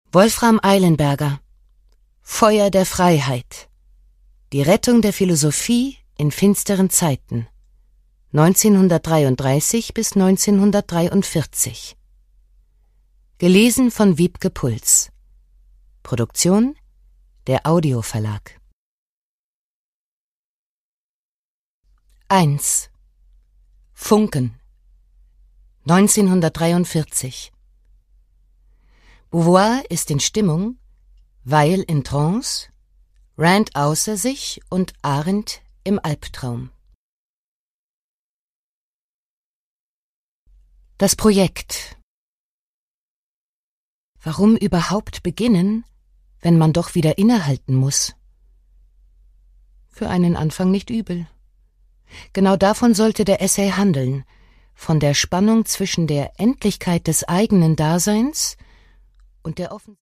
Wolfram Eilenberger: Feuer der Freiheit. Die Rettung der Philosophie in finsteren Zeiten. 1933 bis 1943. Gelesen von Wiebke Puls. Produktion: der Audioverlag. 1. Funken. 1943. Beauvoir ist in Stimmung, Weil in Trance, Rand außer sich und Arendt im Albtraum. Das Projekt. Warum überhaupt beginnen, wenn man doch wieder innehalten muss? Für einen Anfang nicht übel. Genau davon sollte der Essay handeln, von der Spannung zwischen der Endlichkeit des eigenen Daseins und der